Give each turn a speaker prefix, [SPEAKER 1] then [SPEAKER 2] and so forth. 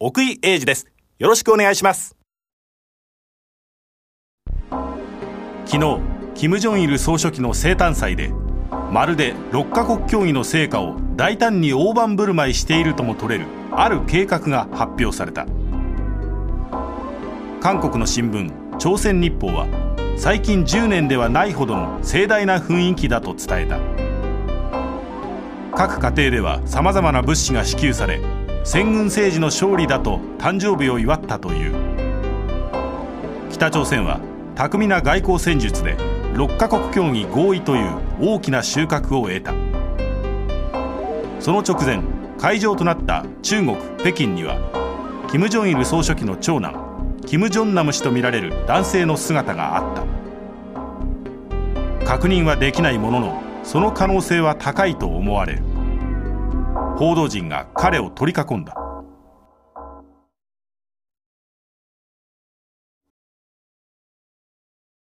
[SPEAKER 1] 奥井英二です。よろしくお願いします。昨日、金正日総書記の生誕祭で、まるで6カ国協議の成果を大胆に大盤振る舞いしているとも取れるある計画が発表された。韓国の新聞朝鮮日報は、最近10年ではないほどの盛大な雰囲気だと伝えた。各家庭ではさまざまな物資が支給され、先軍政治の勝利だと誕生日を祝ったという。北朝鮮は巧みな外交戦術で6カ国協議合意という大きな収穫を得た。その直前、会場となった中国北京には、金正日総書記の長男金正男氏とみられる男性の姿があった。確認はできないものの、その可能性は高いと思われる。報道陣が彼を取り囲んだ。